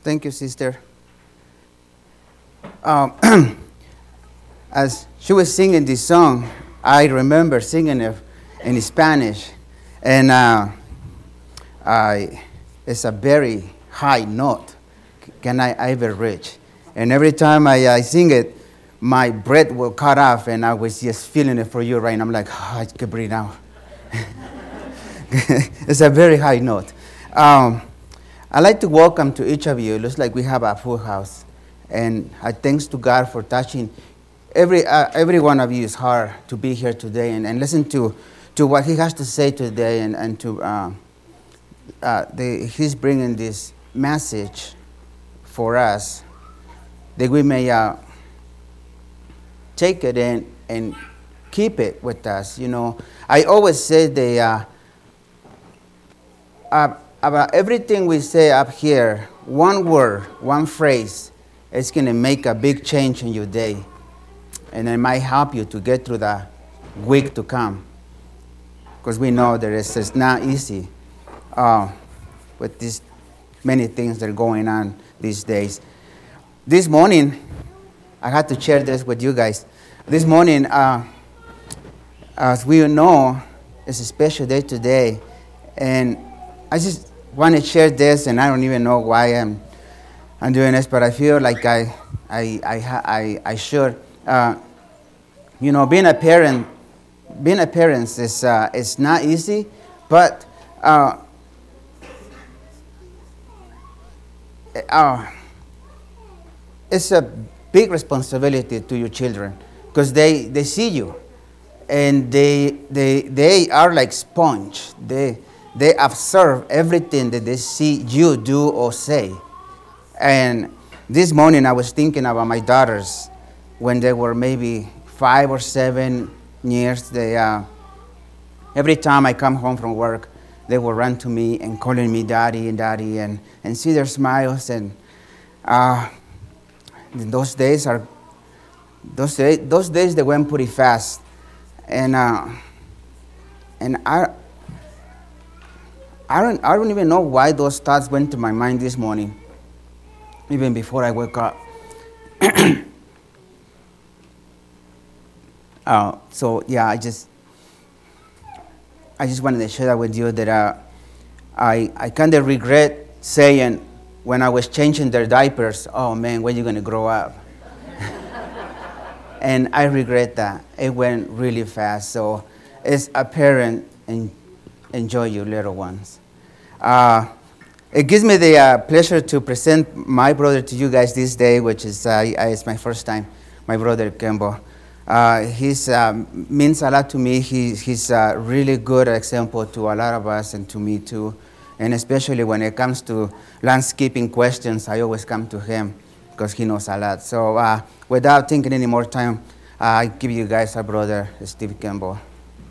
Thank you, sister. As she was singing this song, I remember singing it in Spanish, and it's a very high note. Can I ever reach? And every time I sing it, my breath will cut off, and I was just feeling it for you right now. I'm like, I can breathe now. It's a very high note. I'd like to welcome to each of you. It looks like we have a full house. And thanks to God for touching every one of you's heart to be here today and listen to what He has to say today, and to He's bringing this message for us that we may take it and keep it with us. You know, I always say about everything we say up here, one word, one phrase, it's going to make a big change in your day. And it might help you to get through the week to come. Because we know that it's not easy with these many things that are going on these days. This morning, I had to share this with you guys. This morning, as we know, it's a special day today. And I just want to share this, and I don't even know why I'm doing this, but I feel like I should. You know, being a parent is not easy, but it's a big responsibility to your children, because they see you, and they are like sponge. They observe everything that they see you do or say. And this morning I was thinking about my daughters when they were maybe 5 or 7 years. They every time I come home from work, they will run to me and calling me daddy, and see their smiles. And those days they went pretty fast. And I don't even know why those thoughts went to my mind this morning, even before I woke up. So yeah, I just wanted to share that with you, that I kind of regret saying when I was changing their diapers, "Oh man, when are you going to grow up?" And I regret that. It went really fast. So as a parent, enjoy your little ones. It gives me the pleasure to present my brother to you guys this day, which is it's my first time, my brother Kembo. He's means a lot to me. He's a really good example to a lot of us, and to me too. And especially when it comes to landscaping questions, I always come to him because he knows a lot. So without taking any more time, I give you guys our brother, Steve Kembo.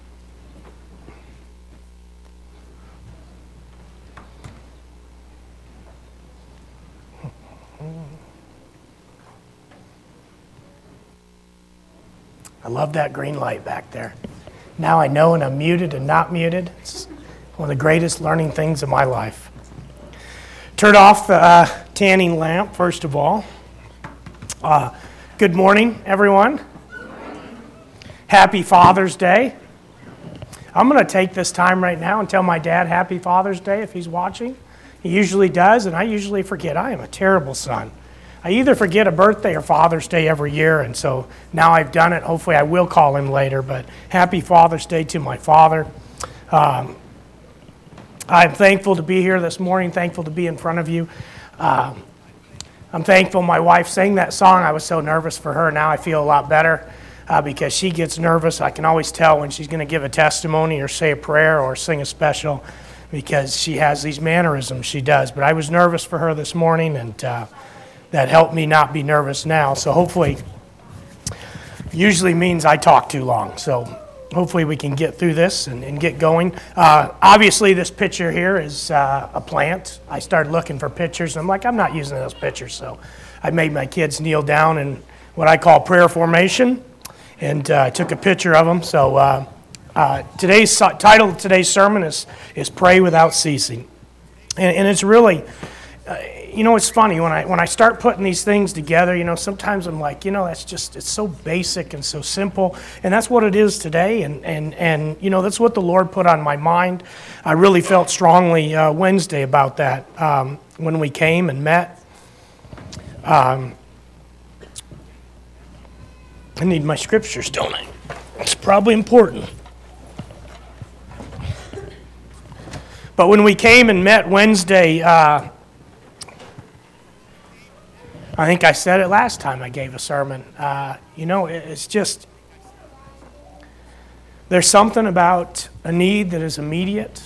I love that green light back there. Now I know when I'm muted and not muted. It's one of the greatest learning things of my life. Turn off the tanning lamp, first of all. Good morning, everyone. Happy Father's Day. I'm going to take this time right now and tell my dad Happy Father's Day if he's watching. He usually does, and I usually forget. I am a terrible son. I either forget a birthday or Father's Day every year, and so now I've done it. Hopefully I will call him later, but Happy Father's Day to my father. I'm thankful to be here this morning, thankful to be in front of you. I'm thankful my wife sang that song. I was so nervous for her. Now I feel a lot better because she gets nervous. I can always tell when she's going to give a testimony or say a prayer or sing a special, because she has these mannerisms she does. But I was nervous for her this morning, and that helped me not be nervous now. So hopefully, usually means I talk too long. So hopefully we can get through this and get going. Obviously, this picture here is a plant. I started looking for pictures, and I'm like, I'm not using those pictures. So I made my kids kneel down in what I call prayer formation, and took a picture of them. So today's title of today's sermon is Pray Without Ceasing. And it's really... it's funny when I start putting these things together, sometimes I'm like, it's so basic and so simple, and that's what it is today, and that's what the Lord put on my mind. I really felt strongly Wednesday about that when we came and met. I need my scriptures, don't I? It's probably important. But when we came and met Wednesday, I think I said it last time I gave a sermon. It's just, there's something about a need that is immediate.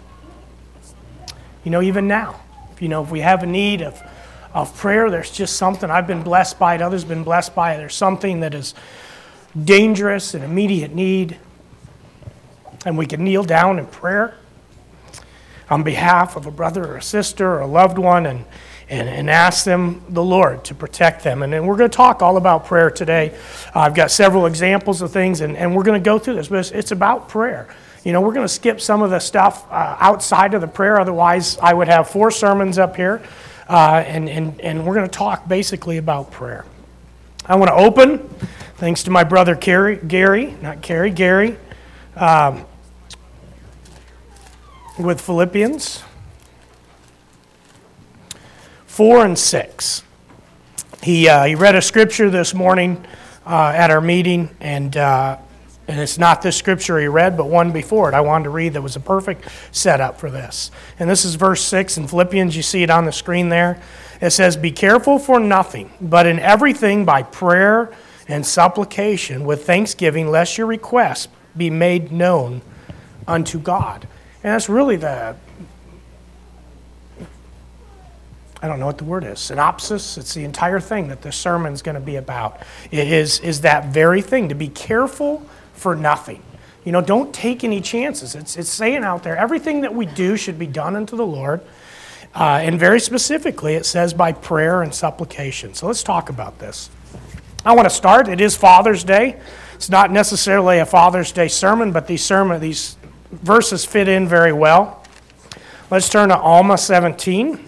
Even now, if we have a need of prayer, there's just something. I've been blessed by it. Others have been blessed by it. There's something that is dangerous and immediate need. And we can kneel down in prayer on behalf of a brother or a sister or a loved one and ask them, the Lord, to protect them. And then we're going to talk all about prayer today. I've got several examples of things, and we're going to go through this, but it's about prayer. We're going to skip some of the stuff outside of the prayer. Otherwise, I would have 4 sermons up here, and we're going to talk basically about prayer. I want to open, thanks to my brother Gary, with Philippians 4 and 6. He read a scripture this morning at our meeting, and it's not this scripture he read, but one before it I wanted to read that was a perfect setup for this. And this is verse 6 in Philippians. You see it on the screen there. It says, "Be careful for nothing, but in everything by prayer and supplication with thanksgiving, lest your requests be made known unto God." And that's really I don't know what the word is, synopsis. It's the entire thing that this sermon's going to be about. It is that very thing, to be careful for nothing. Don't take any chances. It's saying out there, everything that we do should be done unto the Lord. And very specifically, it says by prayer and supplication. So let's talk about this. I want to start. It is Father's Day. It's not necessarily a Father's Day sermon, but these verses fit in very well. Let's turn to Alma 17.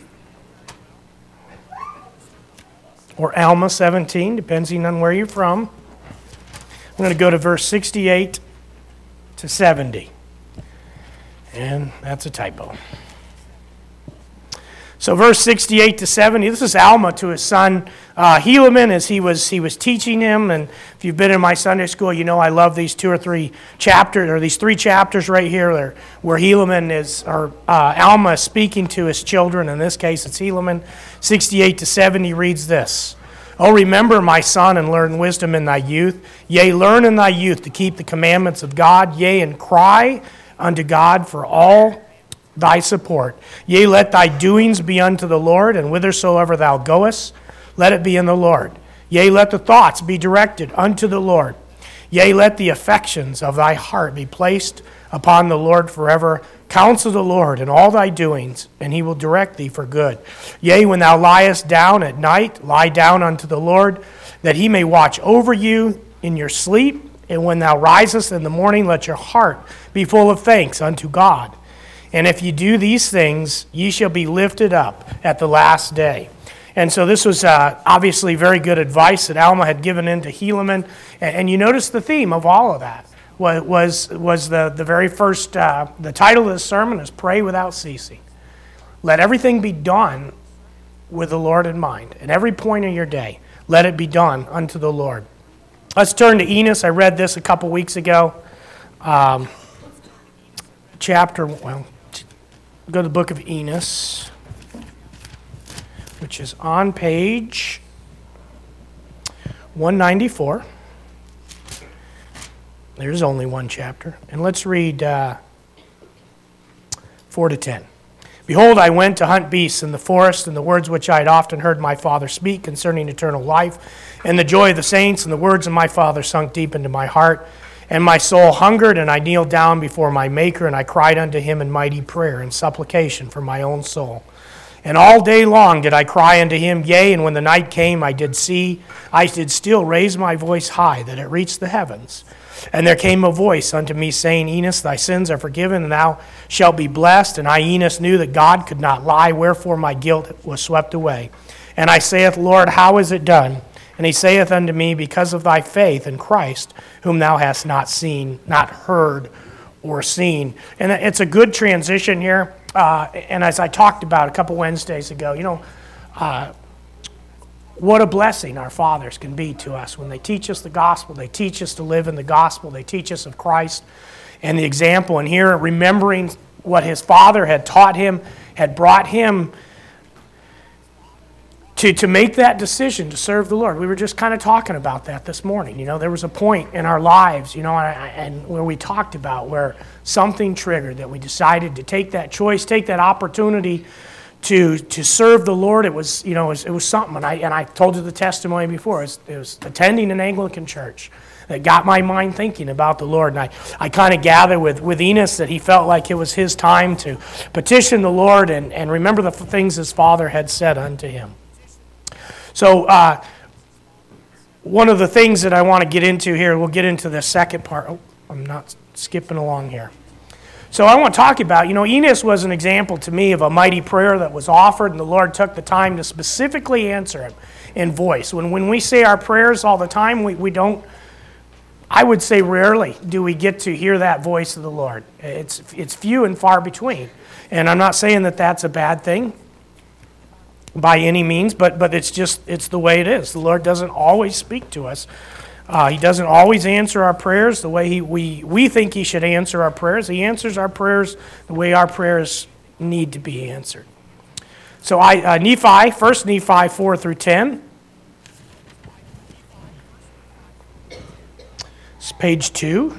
Or Alma 17, depending on where you're from. I'm going to go to verse 68 to 70. And that's a typo. So verse 68 to 70, this is Alma to his son Helaman as he was teaching him. And if you've been in my Sunday school, I love these 2 or 3 chapters, or these 3 chapters right here where Alma is speaking to his children. In this case, it's Helaman. 68 to 70 reads this. "Oh, remember, my son, and learn wisdom in thy youth. Yea, learn in thy youth to keep the commandments of God. Yea, and cry unto God for all thy support. Yea, let thy doings be unto the Lord, and whithersoever thou goest, let it be in the Lord. Yea, let the thoughts be directed unto the Lord. Yea, let the affections of thy heart be placed upon the Lord forever. Counsel the Lord in all thy doings, and he will direct thee for good. Yea, when thou liest down at night, lie down unto the Lord, that he may watch over you in your sleep. And when thou risest in the morning, let your heart be full of thanks unto God. And if you do these things, ye shall be lifted up at the last day." And so this was obviously very good advice that Alma had given in to Helaman. And you notice the theme of all of that was the very first, the title of this sermon is Pray Without Ceasing. Let everything be done with the Lord in mind. At every point of your day, let it be done unto the Lord. Let's turn to Enos. I read this a couple weeks ago. Go to the book of Enos, which is on page 194. There's only one chapter. And let's read 4 to 10. "Behold, I went to hunt beasts in the forest, and the words which I had often heard my father speak concerning eternal life, and the joy of the saints, and the words of my father sunk deep into my heart. And my soul hungered, and I kneeled down before my Maker, and I cried unto him in mighty prayer and supplication for my own soul. And all day long did I cry unto him, yea, and when the night came, I did still raise my voice high, that it reached the heavens. And there came a voice unto me, saying, Enos, thy sins are forgiven, and thou shalt be blessed. And I, Enos, knew that God could not lie, wherefore my guilt was swept away. And I saith, Lord, how is it done? And he saith unto me, because of thy faith in Christ, whom thou hast not seen, not heard, or seen. And it's a good transition here. And as I talked about a couple Wednesdays ago, what a blessing our fathers can be to us when they teach us the gospel. They teach us to live in the gospel. They teach us of Christ and the example. And here, remembering what his father had taught him, had brought him to make that decision to serve the Lord. We were just kind of talking about that this morning. There was a point in our lives, and where we talked about where something triggered that we decided to take that choice, take that opportunity to serve the Lord. It was, it was something. And I told you the testimony before. It was attending an Anglican church that got my mind thinking about the Lord. And I kind of gathered with Enos that he felt like it was his time to petition the Lord and remember the things his father had said unto him. So one of the things that I want to get into here, we'll get into the second part. Oh, I'm not skipping along here. So I want to talk about, Enos was an example to me of a mighty prayer that was offered, and the Lord took the time to specifically answer him in voice. When we say our prayers all the time, we don't, I would say rarely do we get to hear that voice of the Lord. It's few and far between. And I'm not saying that that's a bad thing by any means, but it's the way it is. The Lord doesn't always speak to us. He doesn't always answer our prayers the way we think he should answer our prayers. He answers our prayers the way our prayers need to be answered. So Nephi, 1 Nephi 4 through 10. It's page 2.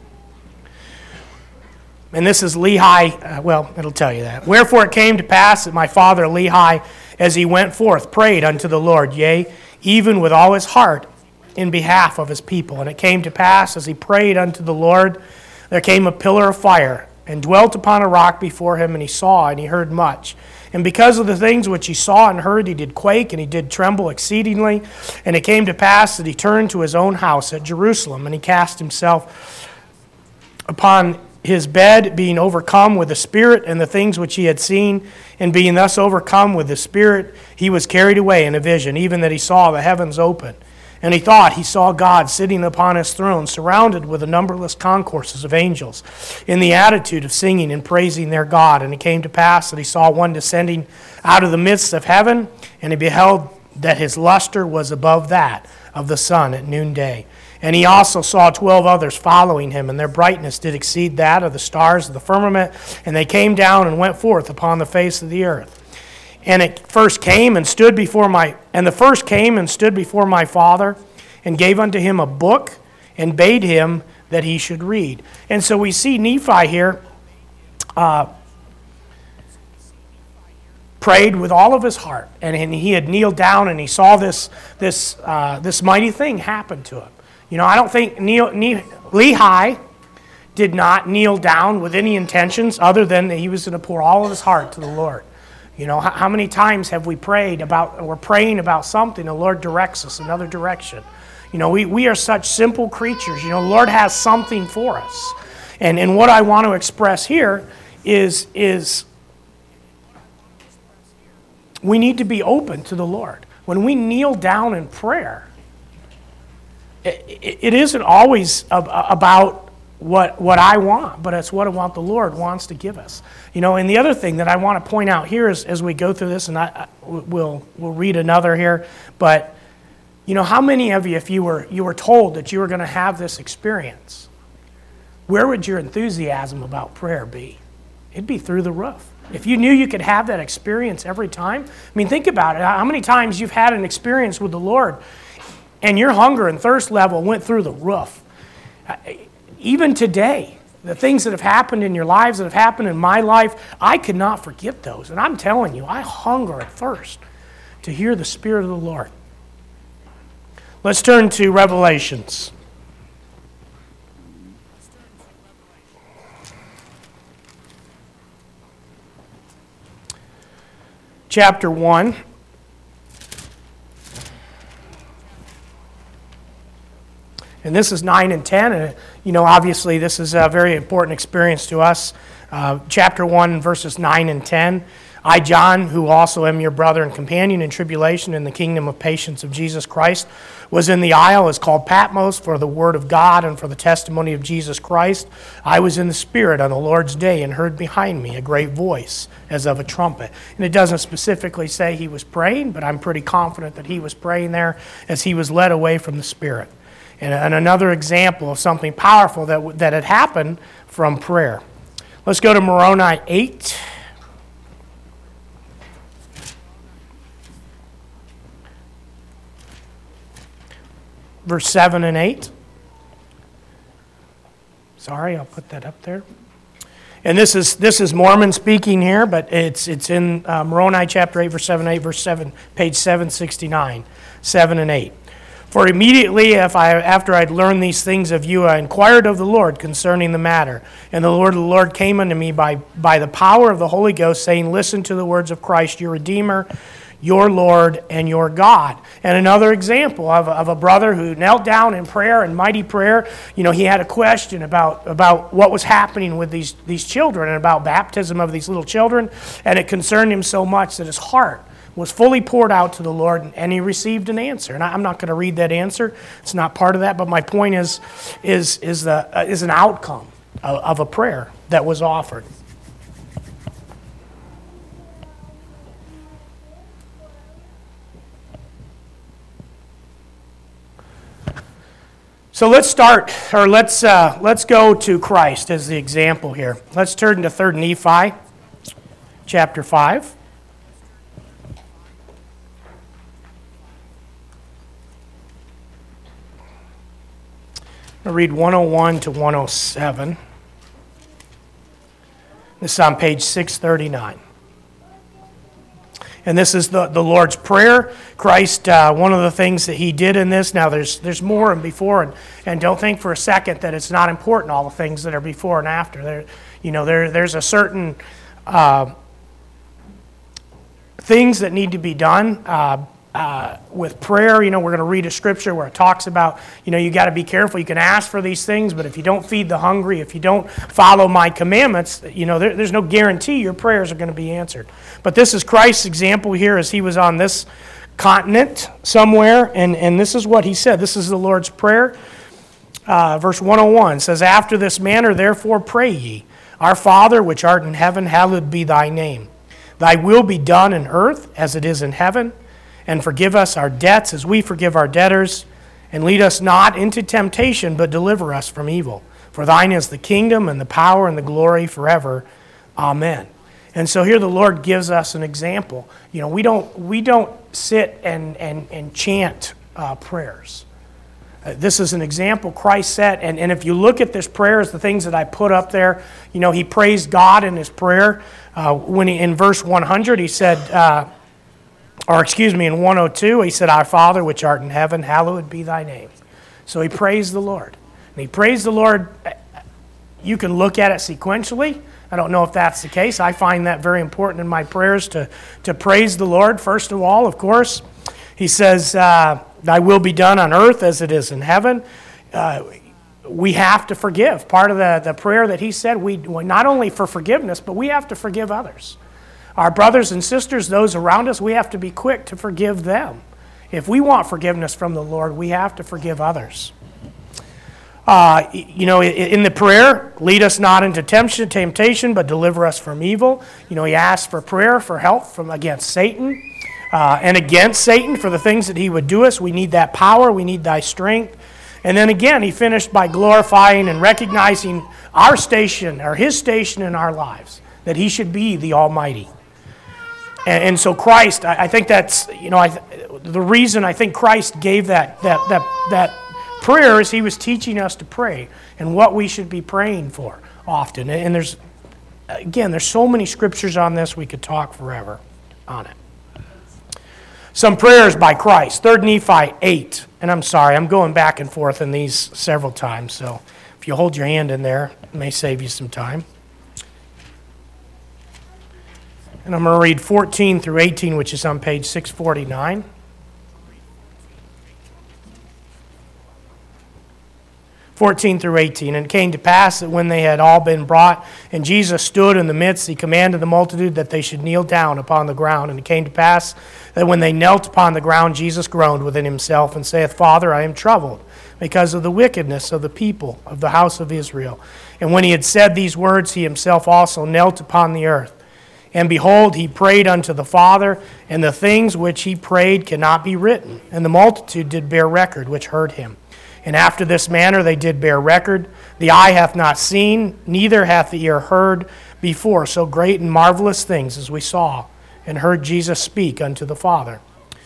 And this is Lehi, it'll tell you that. Wherefore it came to pass that my father Lehi, as he went forth, prayed unto the Lord, yea, even with all his heart, in behalf of his people. And it came to pass, as he prayed unto the Lord, there came a pillar of fire, and dwelt upon a rock before him, and he saw, and he heard much. And because of the things which he saw and heard, he did quake, and he did tremble exceedingly. And it came to pass that he turned to his own house at Jerusalem, and he cast himself upon his bed, being overcome with the Spirit and the things which he had seen. And being thus overcome with the Spirit, he was carried away in a vision, even that he saw the heavens open. And he thought he saw God sitting upon his throne, surrounded with the numberless concourses of angels, in the attitude of singing and praising their God. And it came to pass that he saw one descending out of the midst of heaven, and he beheld that his luster was above that of the sun at noonday. And he also saw 12 others following him, and their brightness did exceed that of the stars of the firmament, and they came down and went forth upon the face of the earth. And the first came and stood before my father, and gave unto him a book, and bade him that he should read. And so we see Nephi here prayed with all of his heart, and he had kneeled down, and he saw this mighty thing happen to him. I don't think Lehi did not kneel down with any intentions other than that he was going to pour all of his heart to the Lord. How many times have we prayed about, we're praying about something, the Lord directs us another direction. We are such simple creatures. The Lord has something for us. And what I want to express here is we need to be open to the Lord. When we kneel down in prayer, it isn't always about what I want, but it's what I want the Lord wants to give us. And the other thing that I want to point out here is, as we go through this, and we'll read another here, but how many of you, if you were told that you were going to have this experience, where would your enthusiasm about prayer be? It'd be through the roof. If you knew you could have that experience every time, think about it. How many times you've had an experience with the Lord and your hunger and thirst level went through the roof. Even today, the things that have happened in your lives, that have happened in my life, I could not forget those. And I'm telling you, I hunger and thirst to hear the Spirit of the Lord. Let's turn to Revelations. Chapter 1. And this is 9 and 10, and obviously this is a very important experience to us. Chapter 1, verses 9 and 10. I, John, who also am your brother and companion in tribulation in the kingdom of patience of Jesus Christ, was in the isle is called Patmos for the word of God and for the testimony of Jesus Christ. I was in the Spirit on the Lord's day and heard behind me a great voice as of a trumpet. And it doesn't specifically say he was praying, but I'm pretty confident that he was praying there as he was led away from the Spirit. And another example of something powerful that had happened from prayer. Let's go to Moroni 8. Verse 7 and 8. Sorry, I'll put that up there. And this is Mormon speaking here, but it's in Moroni chapter 8, verse 7 and 8, verse 7, page 769, 7 and 8. For immediately after I'd learned these things of you, I inquired of the Lord concerning the matter. And the Lord came unto me by the power of the Holy Ghost, saying, listen to the words of Christ, your Redeemer, your Lord, and your God. And another example of a brother who knelt down in prayer, in mighty prayer. He had a question about what was happening with these children and about baptism of these little children. And it concerned him so much that his heart was fully poured out to the Lord, and he received an answer. And I'm not going to read that answer. It's not part of that, but my point is an outcome of a prayer that was offered. So let's go to Christ as the example here. Let's turn to 3 Nephi, chapter 5. I'll read 101 to 107. This is on page 639. And this is the Lord's Prayer. Christ, one of the things that he did in this, now there's more and before, and don't think for a second that it's not important, all the things that are before and after. There's a certain things that need to be done with prayer. We're going to read a scripture where it talks about, you got to be careful. You can ask for these things, but if you don't feed the hungry, if you don't follow my commandments, there's no guarantee your prayers are going to be answered. But this is Christ's example here as he was on this continent somewhere, and this is what he said. This is the Lord's Prayer. Verse 101 says, after this manner, therefore pray ye, our Father which art in heaven, hallowed be thy name. Thy will be done in earth as it is in heaven. And forgive us our debts as we forgive our debtors. And lead us not into temptation, but deliver us from evil. For thine is the kingdom and the power and the glory forever. Amen. And so here the Lord gives us an example. We don't sit and chant prayers. This is an example Christ set. And if you look at this prayer, as the things that I put up there, he praised God in his prayer. When in verse 100, he said... in 102, he said, our Father which art in heaven, hallowed be thy name. So he praised the Lord. And he praised the Lord. You can look at it sequentially. I don't know if that's the case. I find that very important in my prayers to praise the Lord. First of all, of course, he says, thy will be done on earth as it is in heaven. We have to forgive. Part of the prayer that he said, we not only for forgiveness, but we have to forgive others. Our brothers and sisters, those around us, we have to be quick to forgive them. If we want forgiveness from the Lord, we have to forgive others. In the prayer, lead us not into temptation, but deliver us from evil. He asked for prayer for help from against Satan, and against Satan for the things that he would do us. We need that power. We need thy strength. And then again, he finished by glorifying and recognizing our station, or his station in our lives, that he should be the Almighty. And so Christ, I think that's, the reason I think Christ gave that prayer is he was teaching us to pray and what we should be praying for often. And there's so many scriptures on this, we could talk forever on it. Some prayers by Christ. 3 Nephi 8. And I'm sorry, I'm going back and forth in these several times, so if you hold your hand in there, it may save you some time. And I'm going to read 14 through 18, which is on page 649. 14 through 18. And it came to pass that when they had all been brought, and Jesus stood in the midst, he commanded the multitude that they should kneel down upon the ground. And it came to pass that when they knelt upon the ground, Jesus groaned within himself, and saith, Father, I am troubled, because of the wickedness of the people of the house of Israel. And when he had said these words, he himself also knelt upon the earth. And behold, he prayed unto the Father, and the things which he prayed cannot be written. And the multitude did bear record, which heard him. And after this manner they did bear record. The eye hath not seen, neither hath the ear heard before so great and marvelous things as we saw and heard Jesus speak unto the Father.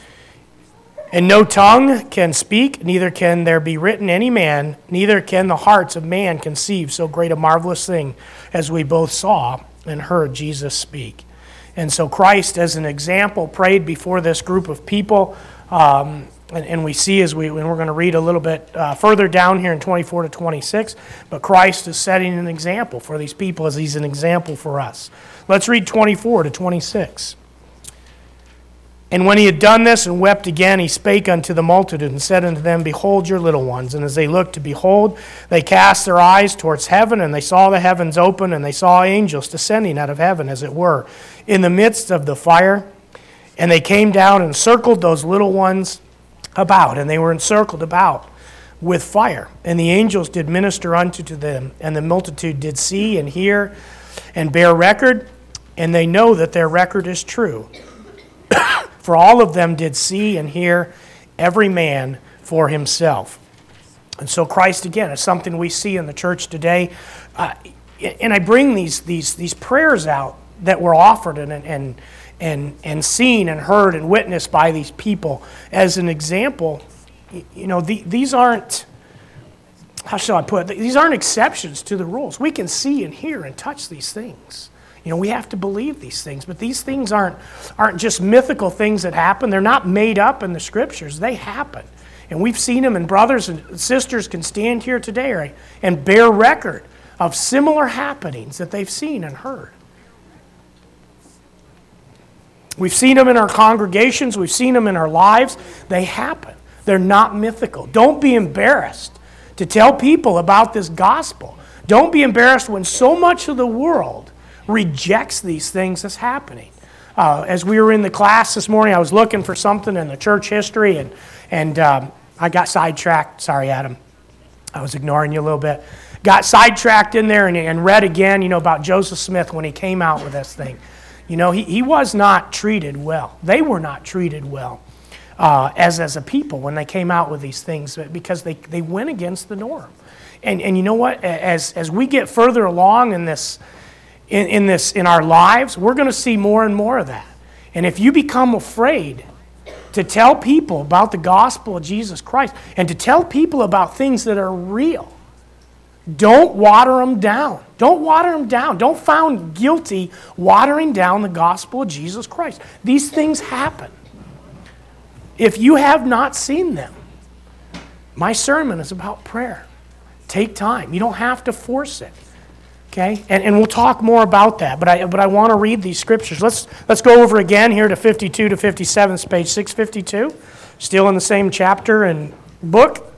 And no tongue can speak, neither can there be written any man, neither can the hearts of man conceive so great a marvelous thing as we both saw and heard Jesus speak. And so Christ, as an example, prayed before this group of people. And we see and we're going to read a little bit further down here in 24 to 26, but Christ is setting an example for these people as he's an example for us. Let's read 24 to 26. And when he had done this and wept again, he spake unto the multitude and said unto them, Behold your little ones. And as they looked to behold, they cast their eyes towards heaven, and they saw the heavens open, and they saw angels descending out of heaven, as it were, in the midst of the fire. And they came down and circled those little ones about, and they were encircled about with fire. And the angels did minister unto them, and the multitude did see and hear and bear record, and they know that their record is true. For all of them did see and hear, every man for himself. And so Christ, again, is something we see in the church today. And I bring these prayers out that were offered and seen and heard and witnessed by these people as an example. You know, these aren't, how shall I put it? These aren't exceptions to the rules. We can see and hear and touch these things. You know, we have to believe these things, but these things aren't just mythical things that happen. They're not made up in the scriptures. They happen. And we've seen them, and brothers and sisters can stand here today, right, and bear record of similar happenings that they've seen and heard. We've seen them in our congregations. We've seen them in our lives. They happen. They're not mythical. Don't be embarrassed to tell people about this gospel. Don't be embarrassed when so much of the world rejects these things that's happening. As we were in the class this morning, I was looking for something in the church history, and I got sidetracked. Sorry, Adam. I was ignoring you a little bit. Got sidetracked in there and read again, about Joseph Smith when he came out with this thing. He was not treated well. They were not treated well as a people when they came out with these things because they went against the norm. And you know what? As we get further along in this, in our lives, we're going to see more and more of that. And if you become afraid to tell people about the gospel of Jesus Christ and to tell people about things that are real, don't water them down. Don't water them down. Don't found guilty watering down the gospel of Jesus Christ. These things happen. If you have not seen them, my sermon is about prayer. Take time. You don't have to force it. Okay? And we'll talk more about that, but I want to read these scriptures. Let's go over again here to 52 to 57, it's page 652, still in the same chapter and book.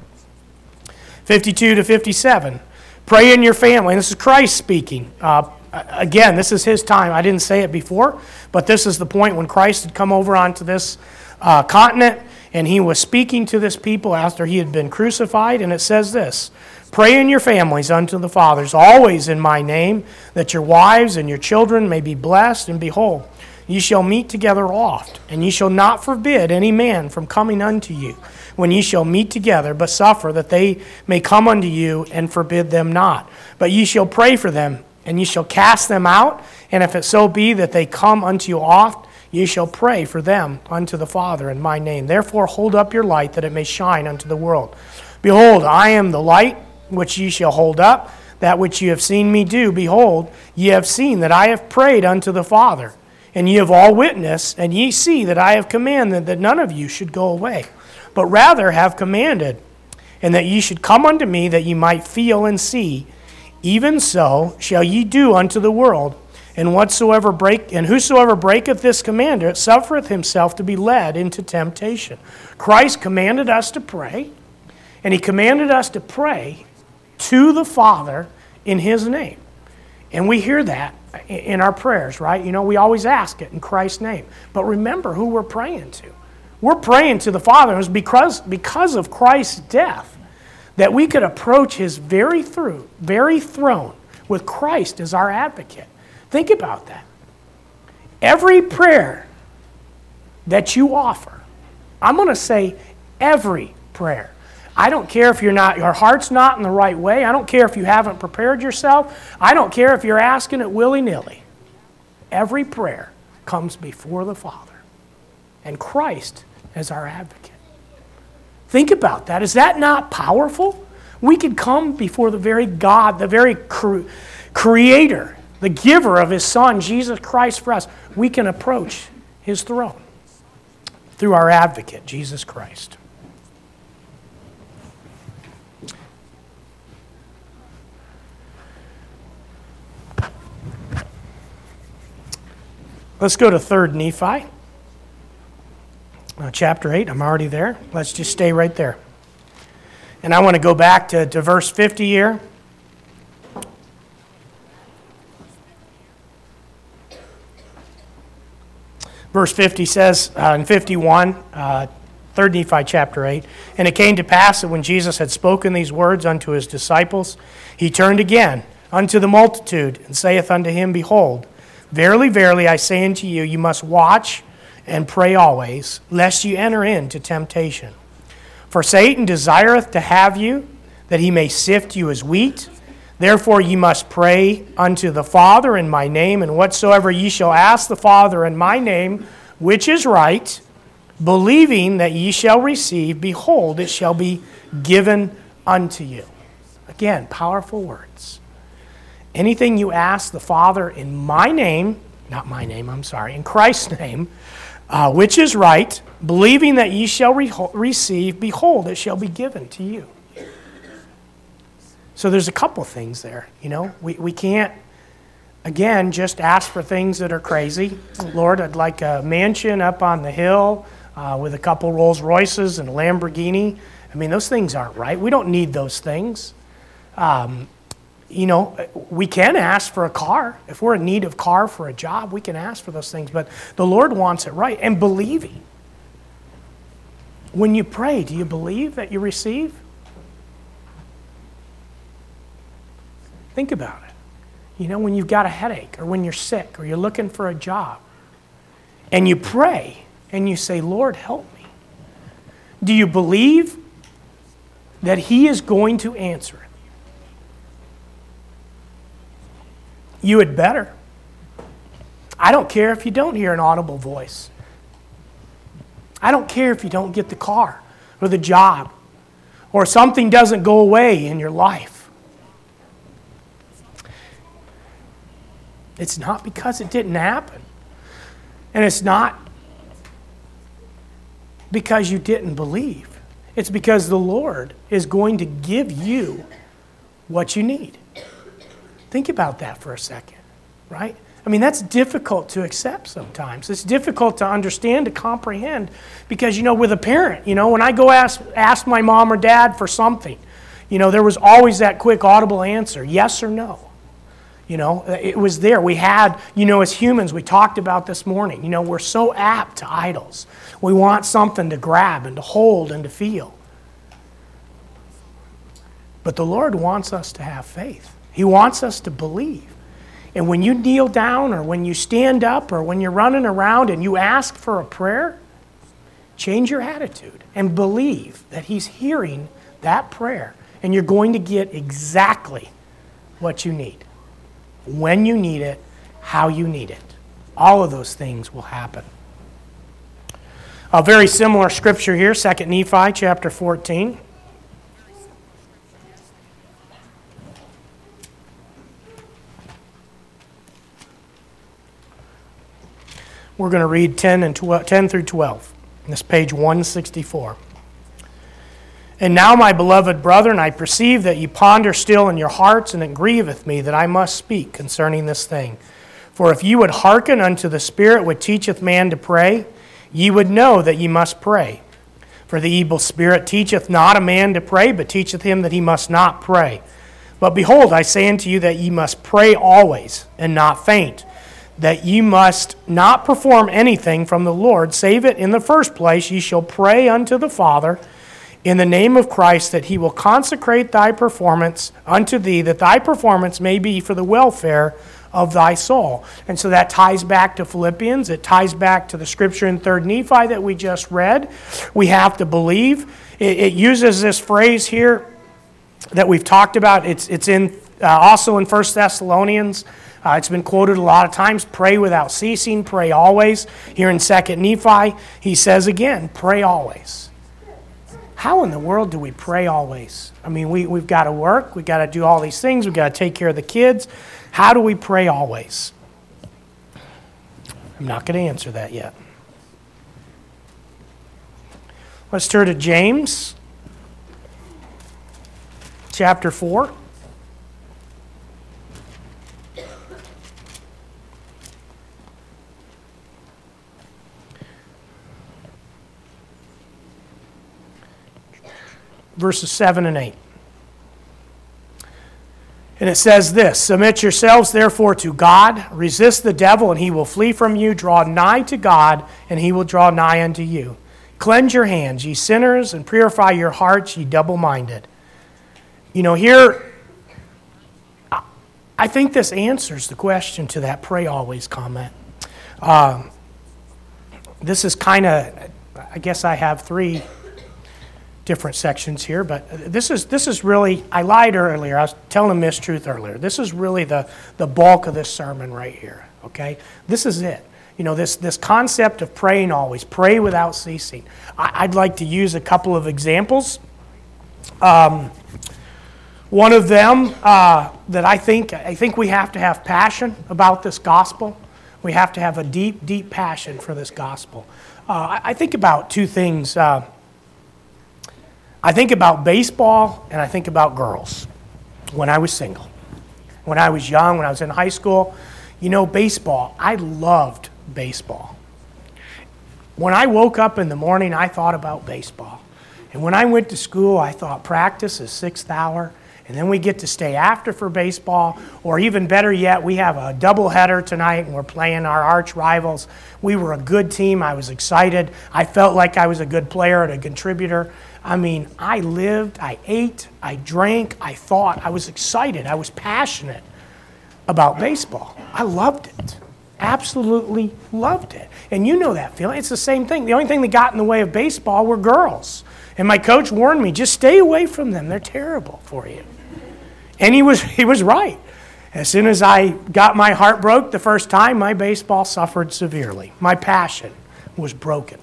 52 to 57. Pray in your family. And this is Christ speaking. Again, this is his time. I didn't say it before, but this is the point when Christ had come over onto this continent, and he was speaking to this people after he had been crucified, and it says this: Pray in your families unto the fathers, always in my name, that your wives and your children may be blessed. And behold, ye shall meet together oft, and ye shall not forbid any man from coming unto you, when ye shall meet together, but suffer that they may come unto you, and forbid them not. But ye shall pray for them, and ye shall cast them out, and if it so be that they come unto you oft, ye shall pray for them unto the Father in my name. Therefore hold up your light, that it may shine unto the world. Behold, I am the light which ye shall hold up, that which ye have seen me do. Behold, ye have seen that I have prayed unto the Father, and ye have all witnessed, and ye see that I have commanded that none of you should go away, but rather have commanded, and that ye should come unto me, that ye might feel and see. Even so shall ye do unto the world. And whosoever breaketh this commandment suffereth himself to be led into temptation. Christ commanded us to pray, and he commanded us to pray to the Father in His name. And we hear that in our prayers, right? We always ask it in Christ's name. But remember who we're praying to. We're praying to the Father. It was because of Christ's death that we could approach His very throne with Christ as our advocate. Think about that. Every prayer that you offer, I'm going to say every prayer. I don't care if your heart's not in the right way. I don't care if you haven't prepared yourself. I don't care if you're asking it willy-nilly. Every prayer comes before the Father and Christ as our advocate. Think about that. Is that not powerful? We could come before the very God, the very Creator, the giver of His Son, Jesus Christ for us. We can approach His throne through our advocate, Jesus Christ. Let's go to 3rd Nephi, chapter 8. I'm already there. Let's just stay right there. And I want to go back to verse 50 here. Verse 50 says, in 51, 3rd Nephi chapter 8, "And it came to pass that when Jesus had spoken these words unto His disciples, He turned again unto the multitude, and saith unto him, Behold, verily, verily, I say unto you, you must watch and pray always, lest you enter into temptation. For Satan desireth to have you, that he may sift you as wheat. Therefore ye must pray unto the Father in my name, and whatsoever ye shall ask the Father in my name, which is right, believing that ye shall receive, behold, it shall be given unto you." Again, powerful words. Anything you ask the Father in my name, in Christ's name, which is right, believing that ye shall receive, behold, it shall be given to you. So there's a couple things there. We can't, again, just ask for things that are crazy. Lord, I'd like a mansion up on the hill with a couple Rolls Royces and a Lamborghini. Those things aren't right. We don't need those things. We can ask for a car. If we're in need of a car for a job, we can ask for those things. But the Lord wants it right. And believing. When you pray, do you believe that you receive? Think about it. When you've got a headache, or when you're sick, or you're looking for a job, and you pray, and you say, Lord, help me. Do you believe that He is going to answer it? You had better. I don't care if you don't hear an audible voice. I don't care if you don't get the car or the job or something doesn't go away in your life. It's not because it didn't happen. And it's not because you didn't believe. It's because the Lord is going to give you what you need. Think about that for a second, right? That's difficult to accept sometimes. It's difficult to understand, to comprehend, because, with a parent, when I go ask my mom or dad for something, there was always that quick audible answer, yes or no. It was there. We had, as humans, we talked about this morning, we're so apt to idols. We want something to grab and to hold and to feel. But the Lord wants us to have faith. He wants us to believe. And when you kneel down, or when you stand up, or when you're running around and you ask for a prayer, change your attitude and believe that He's hearing that prayer, and you're going to get exactly what you need. When you need it, how you need it. All of those things will happen. A very similar scripture here, 2 Nephi chapter 14. We're going to read 10 through 12. This is page 164. "And now, my beloved brethren, I perceive that ye ponder still in your hearts, and it grieveth me that I must speak concerning this thing. For if ye would hearken unto the Spirit which teacheth man to pray, ye would know that ye must pray. For the evil spirit teacheth not a man to pray, but teacheth him that he must not pray. But behold, I say unto you that ye must pray always, and not faint, that ye must not perform anything from the Lord, save it in the first place ye shall pray unto the Father in the name of Christ, that he will consecrate thy performance unto thee, that thy performance may be for the welfare of thy soul. And so that ties back to Philippians. It ties back to the scripture in 3 Nephi that we just read. We have to believe. It uses this phrase here that we've talked about. It's in also in 1 Thessalonians. It's been quoted a lot of times. Pray without ceasing, pray always. Here in 2 Nephi, he says again, pray always. How in the world do we pray always? I mean, we've got to work. We've got to do all these things. We've got to take care of the kids. How do we pray always? I'm not going to answer that yet. Let's turn to James chapter 4. Verses 7 and 8. And it says this, submit yourselves therefore to God, resist the devil, and he will flee from you. Draw nigh to God, and he will draw nigh unto you. Cleanse your hands, ye sinners, and purify your hearts, ye double-minded. You know, here, I think this answers the question to that pray always comment. This is kind of, I guess I have 3 different sections here, but this is really, I lied earlier, I was telling a mistruth earlier. This is really the bulk of this sermon right here, okay? This is it. You know, this concept of praying always, pray without ceasing. I'd like to use a couple of examples. One of them that I think we have to have passion about this gospel. We have to have a deep, deep passion for this gospel. I think about 2 things. I think about baseball and I think about girls when I was single. When I was young, when I was in high school, you know, baseball, I loved baseball. When I woke up in the morning, I thought about baseball. And when I went to school, I thought practice is 6th hour, and then we get to stay after for baseball, or even better yet, we have a doubleheader tonight and we're playing our arch rivals. We were a good team. I was excited. I felt like I was a good player and a contributor. I mean, I lived, I ate, I drank, I thought, I was excited, I was passionate about baseball. I loved it. Absolutely loved it. And you know that feeling. It's the same thing. The only thing that got in the way of baseball were girls. And my coach warned me, just stay away from them. They're terrible for you. And he was right. As soon as I got my heart broke the first time, my baseball suffered severely. My passion was broken.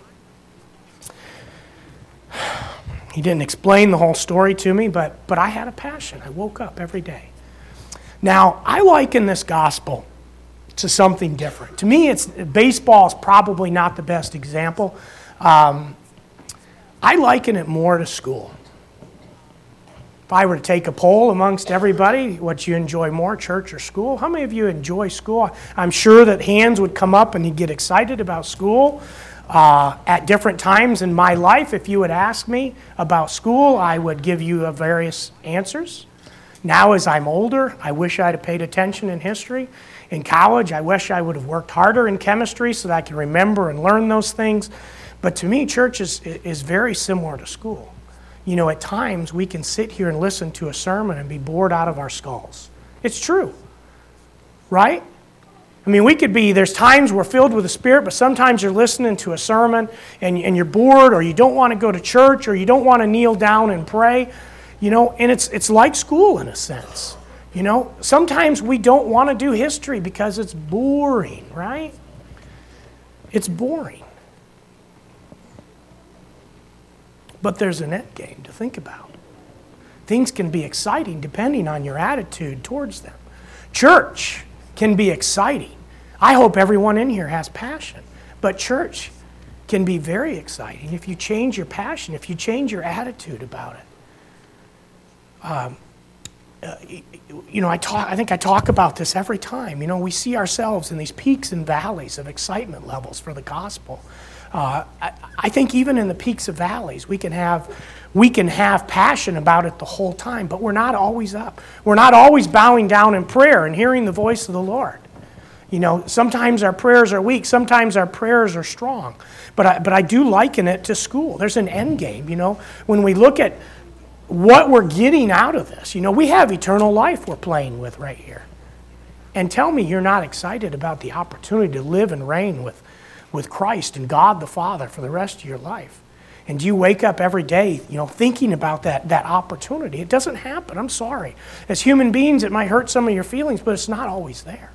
He didn't explain the whole story to me, but I had a passion. I woke up every day. Now, I liken this gospel to something different. To me, baseball is probably not the best example. I liken it more to school. If I were to take a poll amongst everybody, what you enjoy more, church or school? How many of you enjoy school? I'm sure that hands would come up and you'd get excited about school. At different times in my life, if you would ask me about school, I would give you various answers. Now, as I'm older, I wish I'd have paid attention in history. In college, I wish I would have worked harder in chemistry so that I could remember and learn those things. But to me, church is very similar to school. You know, at times, we can sit here and listen to a sermon and be bored out of our skulls. It's true, right? I mean, there's times we're filled with the Spirit, but sometimes you're listening to a sermon and you're bored, or you don't want to go to church, or you don't want to kneel down and pray, you know, and it's like school in a sense. You know, sometimes we don't want to do history because it's boring, right? It's boring. But there's an end game to think about. Things can be exciting depending on your attitude towards them. Church can be exciting. I hope everyone in here has passion. But church can be very exciting if you change your passion, if you change your attitude about it. I think I talk about this every time. We see ourselves in these peaks and valleys of excitement levels for the gospel. I think even in the peaks of valleys, we can have passion about it the whole time, but we're not always up. We're not always bowing down in prayer and hearing the voice of the Lord. Sometimes our prayers are weak. Sometimes our prayers are strong. But I do liken it to school. There's an end game. When we look at what we're getting out of this, we have eternal life we're playing with right here. And tell me you're not excited about the opportunity to live and reign with Christ and God the Father for the rest of your life. And do you wake up every day, thinking about that opportunity? It doesn't happen. I'm sorry. As human beings, it might hurt some of your feelings, but it's not always there.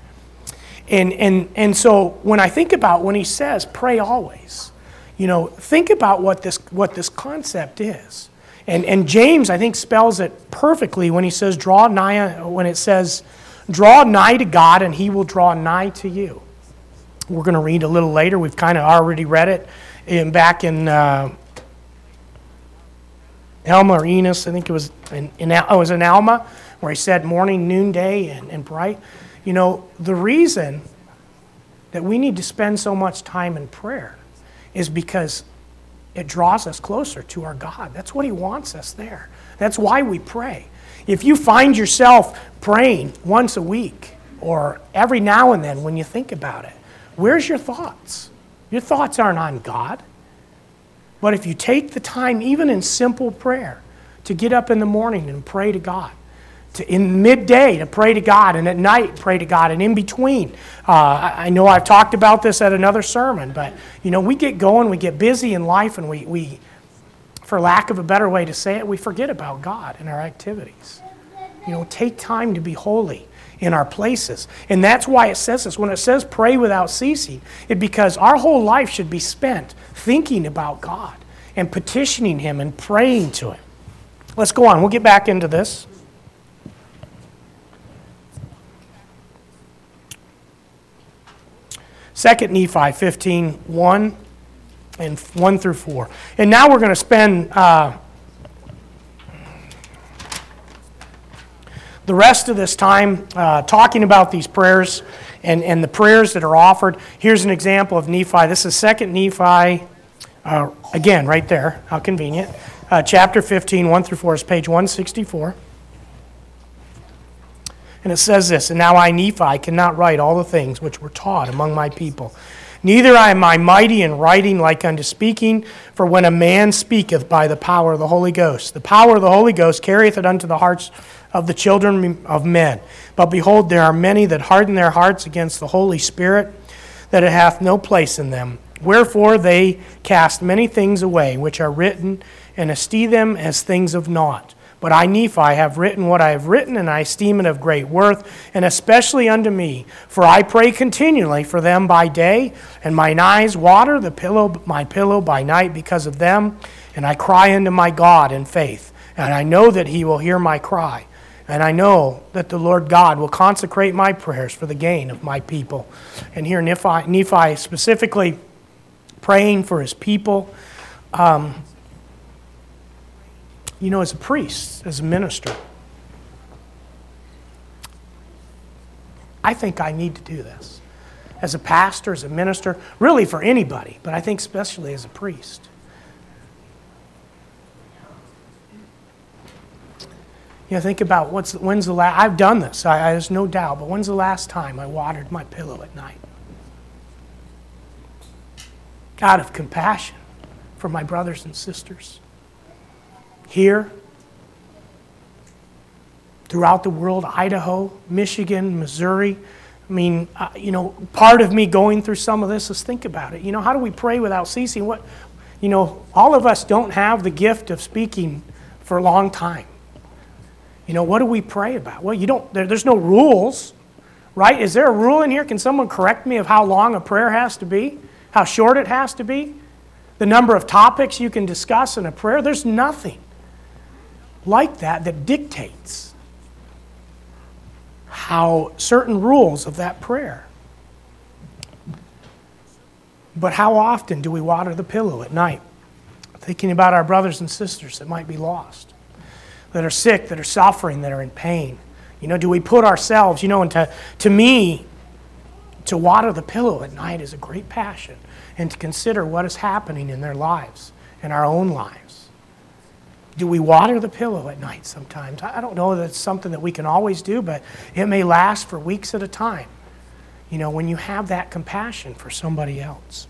And so when I think about when he says pray always, think about what this concept is. And James, I think, spells it perfectly when he says draw nigh to God and he will draw nigh to you. We're going to read a little later. We've kind of already read it back in Alma or Enos. I think it was in Alma, where he said morning, noonday, and bright. The reason that we need to spend so much time in prayer is because it draws us closer to our God. That's what he wants us there. That's why we pray. If you find yourself praying once a week or every now and then when you think about it, where's your thoughts? Your thoughts aren't on God. But if you take the time, even in simple prayer, to get up in the morning and pray to God, in midday to pray to God, and at night pray to God, and in between. I know I've talked about this at another sermon, but we get going, we get busy in life, and we, for lack of a better way to say it, we forget about God in our activities. Take time to be holy in our places. And that's why it says this. When it says pray without ceasing, it's because our whole life should be spent thinking about God and petitioning him and praying to him. Let's go on. We'll get back into this. Second Nephi 15, 1 and 1 through 4. And now we're going to spend the rest of this time talking about these prayers and the prayers that are offered. Here's an example of Nephi. This is 2 Nephi, again, right there. How convenient. Chapter 15, 1 through 4 is page 164. And it says this, and now I, Nephi, cannot write all the things which were taught among my people. Neither am I mighty in writing like unto speaking, for when a man speaketh by the power of the Holy Ghost, the power of the Holy Ghost carrieth it unto the hearts of the children of men. But behold, there are many that harden their hearts against the Holy Spirit, that it hath no place in them. Wherefore they cast many things away, which are written, and esteem them as things of naught. But I, Nephi, have written what I have written, and I esteem it of great worth, and especially unto me. For I pray continually for them by day, and mine eyes water my pillow by night because of them. And I cry unto my God in faith, and I know that he will hear my cry. And I know that the Lord God will consecrate my prayers for the gain of my people. And here Nephi specifically praying for his people. As a priest, as a minister, I think I need to do this. As a pastor, as a minister, really for anybody, but I think especially as a priest. Think about when's the last, I've done this, there's no doubt, but when's the last time I watered my pillow at night? Out of compassion for my brothers and sisters. Here, throughout the world, Idaho, Michigan, Missouri. Part of me going through some of this is think about it. How do we pray without ceasing? All of us don't have the gift of speaking for a long time. What do we pray about? Well, there's no rules, right? Is there a rule in here? Can someone correct me of how long a prayer has to be? How short it has to be? The number of topics you can discuss in a prayer? There's nothing like that dictates how certain rules of that prayer. But how often do we water the pillow at night, thinking about our brothers and sisters that might be lost? that are sick, that are suffering, that are in pain? Do we put ourselves, and to me, to water the pillow at night is a great passion, and to consider what is happening in their lives, in our own lives. Do we water the pillow at night sometimes? I don't know that it's something that we can always do, but it may last for weeks at a time, when you have that compassion for somebody else.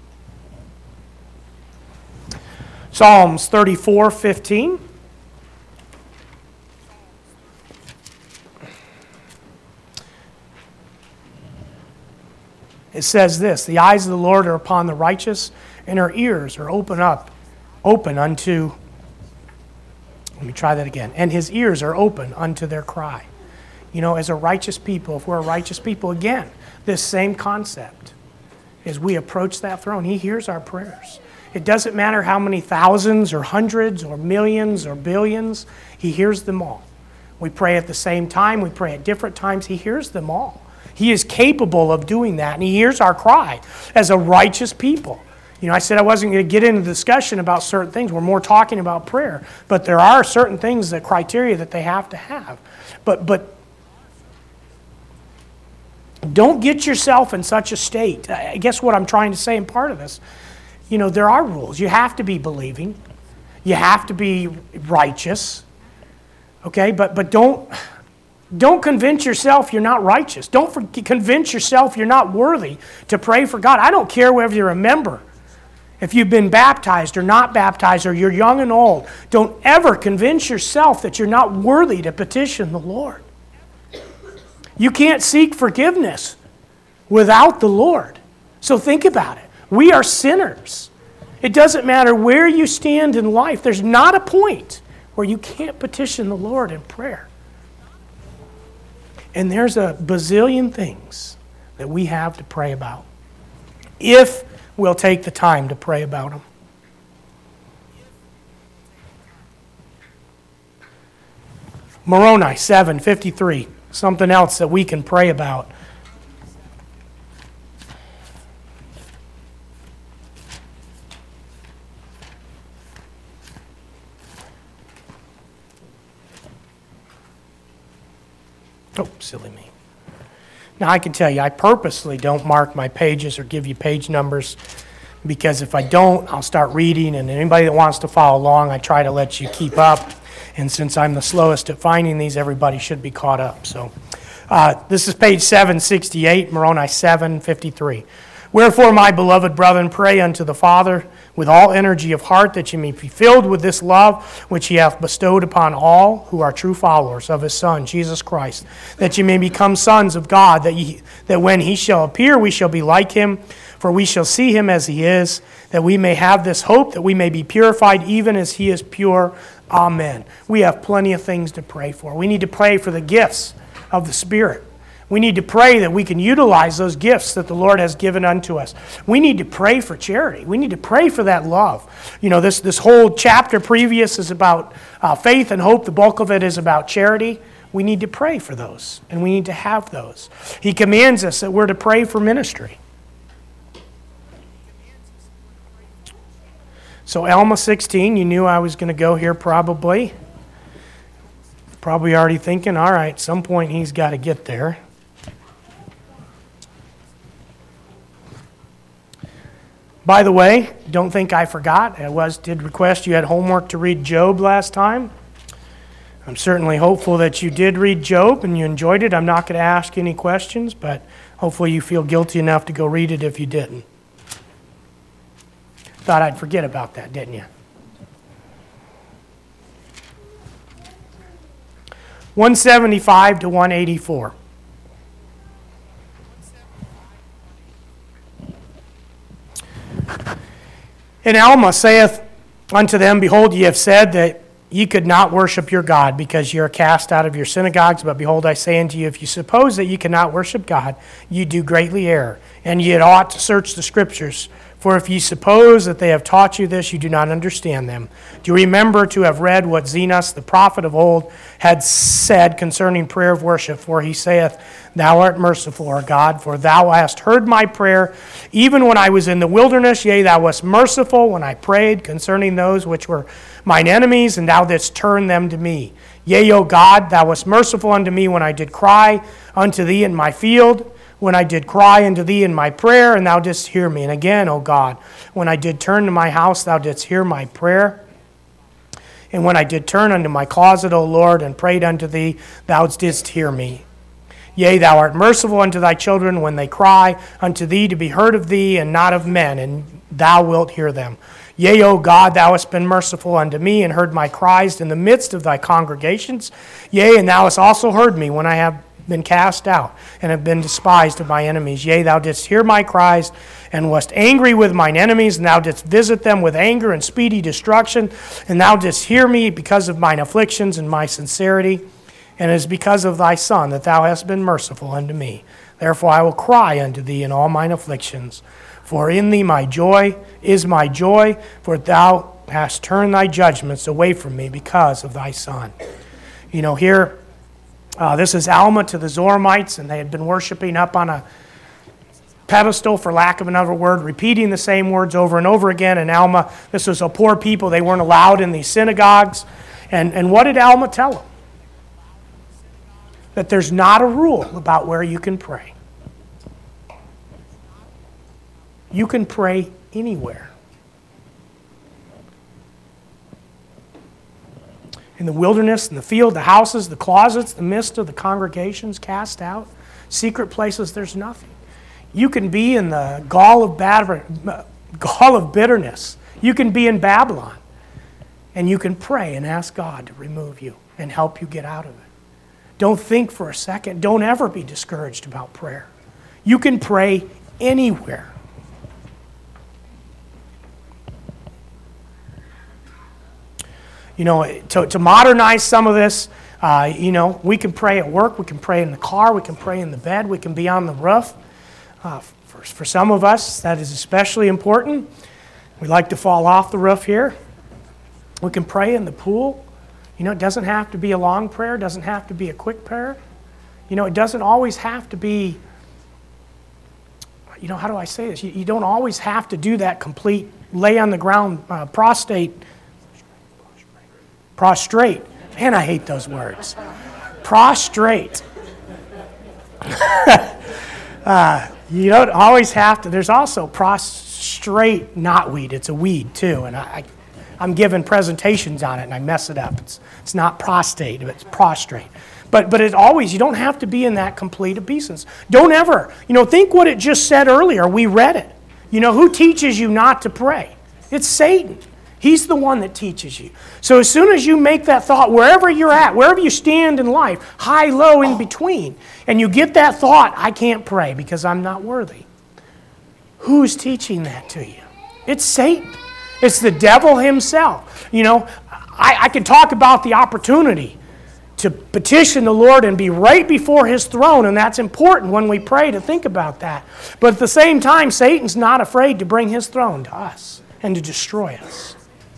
Psalms 34:15. It says this: the eyes of the Lord are upon the righteous, and her ears are open unto, let me try that again, and his ears are open unto their cry. As a righteous people, if we're a righteous people, again, this same concept. As we approach that throne, he hears our prayers. It doesn't matter how many thousands or hundreds or millions or billions, he hears them all. We pray at the same time, we pray at different times, he hears them all. He is capable of doing that, and he hears our cry as a righteous people. I said I wasn't going to get into discussion about certain things. We're more talking about prayer. But there are certain things, the criteria that they have to have. But don't get yourself in such a state. I guess what I'm trying to say in part of this, there are rules. You have to be believing. You have to be righteous. Okay, but don't convince yourself you're not righteous. Don't convince yourself you're not worthy to pray for God. I don't care whether you're a member, if you've been baptized or not baptized, or you're young and old. Don't ever convince yourself that you're not worthy to petition the Lord. You can't seek forgiveness without the Lord. So think about it. We are sinners. It doesn't matter where you stand in life. There's not a point where you can't petition the Lord in prayer. And there's a bazillion things that we have to pray about, if we'll take the time to pray about them. Moroni 7:53, something else that we can pray about. Oh, silly me. Now, I can tell you, I purposely don't mark my pages or give you page numbers, because if I don't, I'll start reading, and anybody that wants to follow along, I try to let you keep up. And since I'm the slowest at finding these, everybody should be caught up. So this is page 768, Moroni 7:53. Wherefore, my beloved brethren, pray unto the Father with all energy of heart, that ye may be filled with this love which he hath bestowed upon all who are true followers of his Son, Jesus Christ, that ye may become sons of God, that when he shall appear, we shall be like him, for we shall see him as he is, that we may have this hope, that we may be purified even as he is pure. Amen. We have plenty of things to pray for. We need to pray for the gifts of the Spirit. We need to pray that we can utilize those gifts that the Lord has given unto us. We need to pray for charity. We need to pray for that love. This whole chapter previous is about faith and hope. The bulk of it is about charity. We need to pray for those, and we need to have those. He commands us that we're to pray for ministry. So Alma 16, you knew I was going to go here probably. Probably already thinking, all right, at some point he's got to get there. By the way, don't think I forgot. I did request you had homework to read Job last time. I'm certainly hopeful that you did read Job and you enjoyed it. I'm not going to ask any questions, but hopefully you feel guilty enough to go read it if you didn't. Thought I'd forget about that, didn't you? 175 to 184. And Alma saith unto them, Behold, ye have said that ye could not worship your God, because ye are cast out of your synagogues. But behold, I say unto you, if you suppose that ye cannot worship God, ye do greatly err. And ye ought to search the Scriptures. For if ye suppose that they have taught you this, you do not understand them. Do you remember to have read what Zenos, the prophet of old, had said concerning prayer of worship? For he saith, Thou art merciful, O God, for thou hast heard my prayer, even when I was in the wilderness. Yea, thou wast merciful when I prayed concerning those which were mine enemies, and thou didst turn them to me. Yea, O God, thou wast merciful unto me when I did cry unto thee in my field, when I did cry unto thee in my prayer, and thou didst hear me. And again, O God, when I did turn to my house, thou didst hear my prayer. And when I did turn unto my closet, O Lord, and prayed unto thee, thou didst hear me. Yea, thou art merciful unto thy children when they cry unto thee to be heard of thee and not of men, and thou wilt hear them. Yea, O God, thou hast been merciful unto me and heard my cries in the midst of thy congregations. Yea, and thou hast also heard me when I have been cast out and have been despised of my enemies. Yea, thou didst hear my cries and wast angry with mine enemies, and thou didst visit them with anger and speedy destruction, and thou didst hear me because of mine afflictions and my sincerity. And it is because of thy Son that thou hast been merciful unto me. Therefore I will cry unto thee in all mine afflictions. For in thee my joy is my joy, for thou hast turned thy judgments away from me because of thy Son. You know, here, this is Alma to the Zoramites, and they had been worshiping up on a pedestal, for lack of another word, repeating the same words over and over again. And Alma, this was a poor people. They weren't allowed in these synagogues. And what did Alma tell them? That there's not a rule about where you can pray. You can pray anywhere. In the wilderness, in the field, the houses, the closets, the midst of the congregations, cast out, secret places, there's nothing. You can be in the gall of bitterness. You can be in Babylon. And you can pray and ask God to remove you and help you get out of it. Don't think for a second. Don't ever be discouraged about prayer. You can pray anywhere. You know, to modernize some of this, we can pray at work, we can pray in the car, we can pray in the bed, we can be on the roof. For some of us, that is especially important. We like to fall off the roof here. We can pray in the pool. You know, it doesn't have to be a long prayer. It doesn't have to be a quick prayer. You know, it doesn't always have to be, how do I say this? You don't always have to do that complete lay on the ground prostrate. Man, I hate those words. Prostrate. You don't always have to. There's also prostrate knotweed. It's a weed too, and I'm giving presentations on it and I mess it up. It's not prostate, it's prostrate. But it always, you don't have to be in that complete obeisance. Don't ever, think what it just said earlier. We read it. Who teaches you not to pray? It's Satan. He's the one that teaches you. So as soon as you make that thought, wherever you're at, wherever you stand in life, high, low, in between, and you get that thought, I can't pray because I'm not worthy. Who's teaching that to you? It's Satan. It's the devil himself. I can talk about the opportunity to petition the Lord and be right before His throne, and that's important when we pray to think about that. But at the same time, Satan's not afraid to bring his throne to us and to destroy us.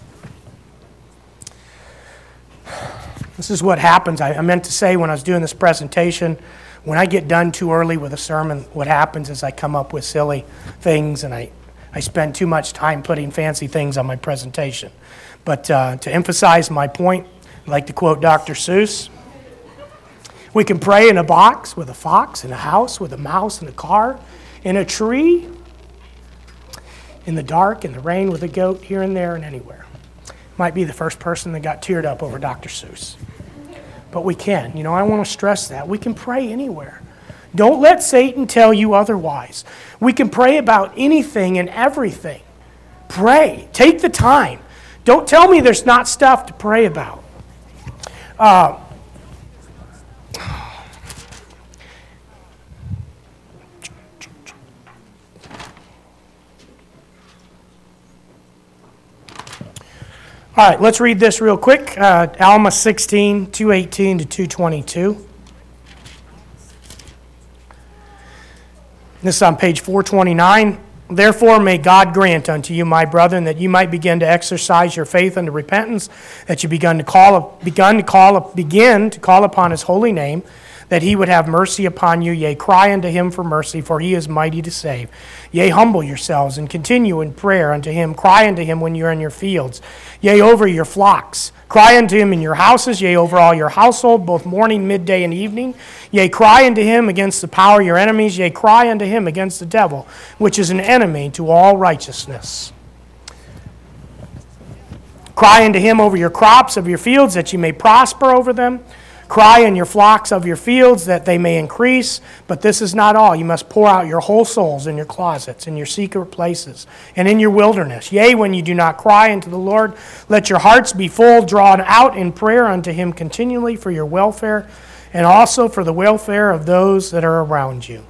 This is what happens. I meant to say when I was doing this presentation, when I get done too early with a sermon, what happens is I come up with silly things and I spend too much time putting fancy things on my presentation. But to emphasize my point, I'd like to quote Dr. Seuss. We can pray in a box with a fox, in a house with a mouse, in a car, in a tree, in the dark, in the rain with a goat, here and there and anywhere. Might be the first person that got teared up over Dr. Seuss. But we can. I want to stress that. We can pray anywhere. Don't let Satan tell you otherwise. We can pray about anything and everything. Pray. Take the time. Don't tell me there's not stuff to pray about. All right, let's read this real quick. Alma 16, 218 to 222. This is on page 429. Therefore may God grant unto you, my brethren, that you might begin to exercise your faith unto repentance, that you begin to call upon His holy name, that he would have mercy upon you. Yea, cry unto him for mercy, for he is mighty to save. Yea, humble yourselves and continue in prayer unto him. Cry unto him when you are in your fields. Yea, over your flocks. Cry unto him in your houses, yea, over all your household, both morning, midday, and evening. Yea, cry unto him against the power of your enemies. Yea, cry unto him against the devil, which is an enemy to all righteousness. Cry unto him over your crops of your fields, that you may prosper over them. Cry in your flocks of your fields, that they may increase. But this is not all. You must pour out your whole souls in your closets, in your secret places, and in your wilderness. Yea, when you do not cry unto the Lord, let your hearts be full, drawn out in prayer unto him continually for your welfare, and also for the welfare of those that are around you.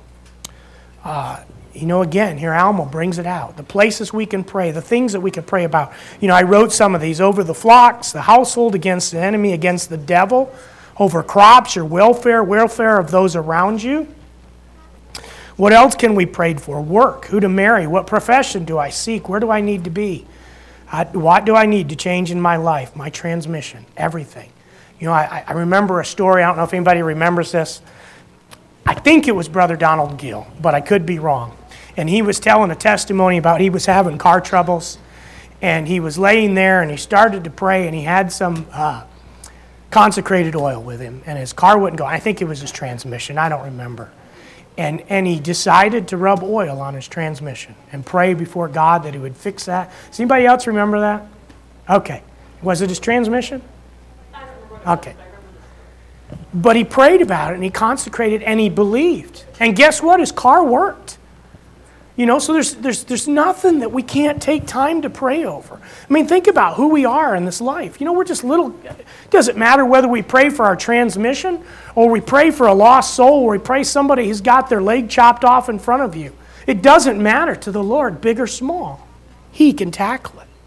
Again, here Alma brings it out. The places we can pray, the things that we can pray about. I wrote some of these: over the flocks, the household, against the enemy, against the devil, over crops, your welfare of those around you. What else can we pray for? Work, who to marry, what profession do I seek, where do I need to be? What do I need to change in my life, my transmission, everything. I remember a story, I don't know if anybody remembers this. I think it was Brother Donald Gill, but I could be wrong. And he was telling a testimony about he was having car troubles, and he was laying there and he started to pray, and he had some consecrated oil with him, and his car wouldn't go. I think it was his transmission, I don't remember. And he decided to rub oil on his transmission and pray before God that he would fix that. Does anybody else remember that? Okay. Was it his transmission? Okay. But he prayed about it, and he consecrated, and he believed. And guess what? His car worked. So there's nothing that we can't take time to pray over. I mean, think about who we are in this life. We're just little. It doesn't matter whether we pray for our transmission, or we pray for a lost soul, or we pray somebody who's got their leg chopped off in front of you. It doesn't matter to the Lord, big or small. He can tackle it.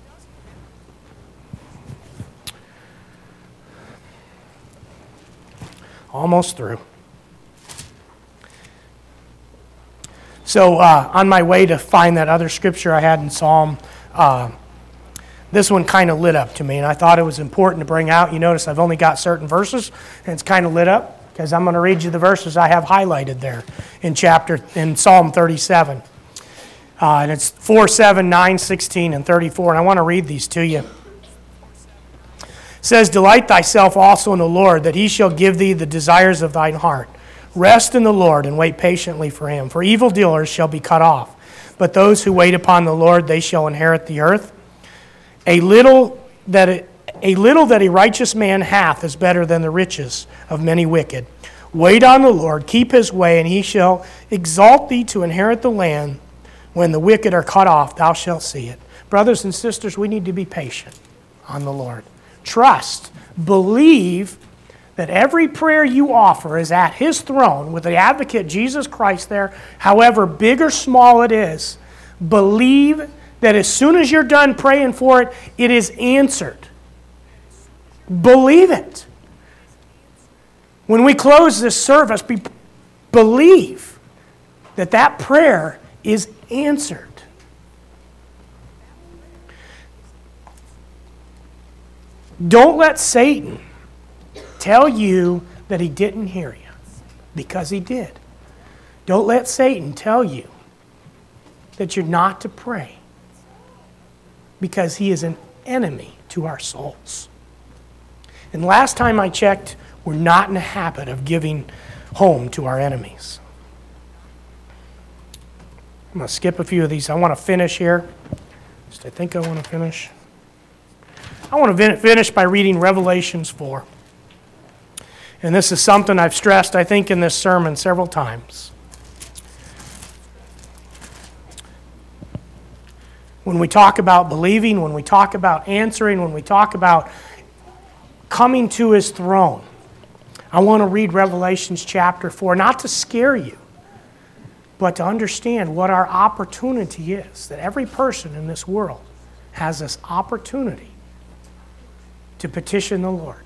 Almost through. So on my way to find that other scripture I had in Psalm, this one kind of lit up to me, and I thought it was important to bring out. You notice I've only got certain verses, and it's kind of lit up because I'm going to read you the verses I have highlighted there in Psalm 37. And it's 4, 7, 9, 16, and 34, and I want to read these to you. It says, "Delight thyself also in the Lord, that he shall give thee the desires of thine heart. Rest in the Lord and wait patiently for him. For evildoers shall be cut off, but those who wait upon the Lord, they shall inherit the earth. A little that a righteous man hath is better than the riches of many wicked. Wait on the Lord, keep his way, and he shall exalt thee to inherit the land. When the wicked are cut off, thou shalt see it." Brothers and sisters, we need to be patient on the Lord. Trust, believe that every prayer you offer is at his throne with the advocate Jesus Christ there, however big or small it is. Believe that as soon as you're done praying for it, it is answered. Believe it. When we close this service, believe that that prayer is answered. Don't let Satan tell you that he didn't hear you, because he did. Don't let Satan tell you that you're not to pray, because he is an enemy to our souls. And last time I checked, we're not in the habit of giving home to our enemies. I'm going to skip a few of these. I want to finish here. I think I want to finish. I want to finish by reading Revelations 4. And this is something I've stressed, I think, in this sermon several times. When we talk about believing, when we talk about answering, when we talk about coming to his throne, I want to read Revelations chapter 4, not to scare you, but to understand what our opportunity is, that every person in this world has this opportunity to petition the Lord.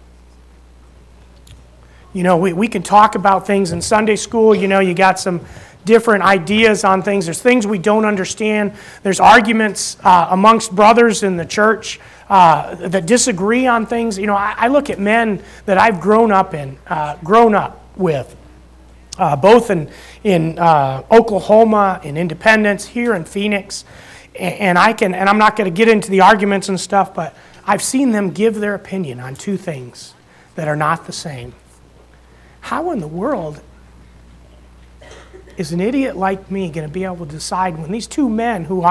We can talk about things in Sunday school. You got some different ideas on things. There's things we don't understand. There's arguments amongst brothers in the church that disagree on things. I look at men that I've grown up with, both in Oklahoma, in Independence, here in Phoenix. And I'm not going to get into the arguments and stuff, but I've seen them give their opinion on two things that are not the same. How in the world is an idiot like me going to be able to decide when these two men who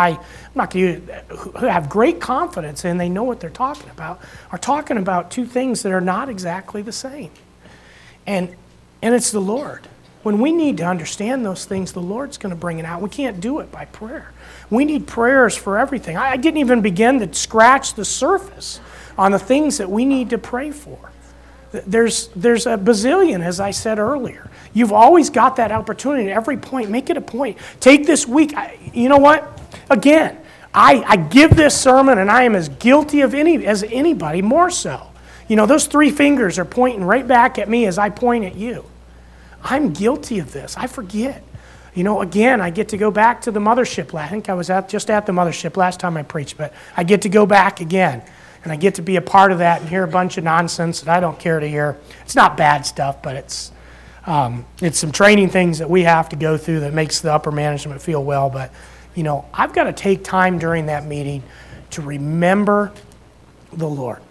who have great confidence in, they know what they're talking about, are talking about two things that are not exactly the same? And it's the Lord. When we need to understand those things, the Lord's going to bring it out. We can't do it by prayer. We need prayers for everything. I didn't even begin to scratch the surface on the things that we need to pray for. There's a bazillion, as I said earlier. You've always got that opportunity at every point. Make it a point. Take this week. You know what? Again, I give this sermon, and I am as guilty as anybody, more so. You know, those three fingers are pointing right back at me as I point at you. I'm guilty of this. I forget. You know, again, I get to go back to the mothership. I think I was just at the mothership last time I preached, but I get to go back again. And I get to be a part of that and hear a bunch of nonsense that I don't care to hear. It's not bad stuff, but it's some training things that we have to go through that makes the upper management feel well. But, you know, I've got to take time during that meeting to remember the Lord.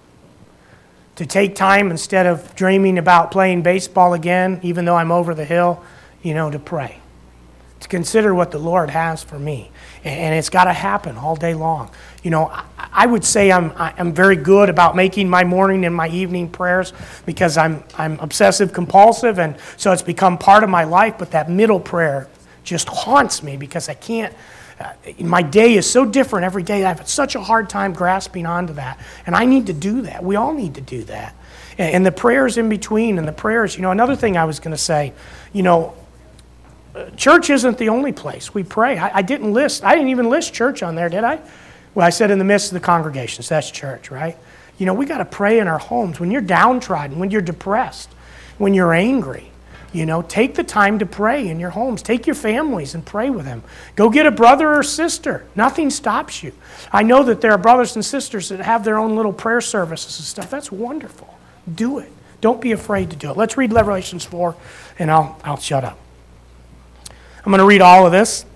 To take time, instead of dreaming about playing baseball again, even though I'm over the hill, you know, to pray. To consider what the Lord has for me. And it's got to happen all day long. You know, I would say I'm very good about making my morning and my evening prayers because I'm obsessive compulsive, and so it's become part of my life. But that middle prayer just haunts me because I can't. My day is so different every day. I have such a hard time grasping onto that, and I need to do that. We all need to do that. And the prayers in between, and the prayers. You know, another thing I was going to say. You know, church isn't the only place we pray. I didn't even list church on there, did I? Well, I said in the midst of the congregations, that's church, right? You know, we got to pray in our homes. When you're downtrodden, when you're depressed, when you're angry, you know, take the time to pray in your homes. Take your families and pray with them. Go get a brother or sister. Nothing stops you. I know that there are brothers and sisters that have their own little prayer services and stuff. That's wonderful. Do it. Don't be afraid to do it. Let's read Revelations 4, and I'll shut up. I'm going to read all of this.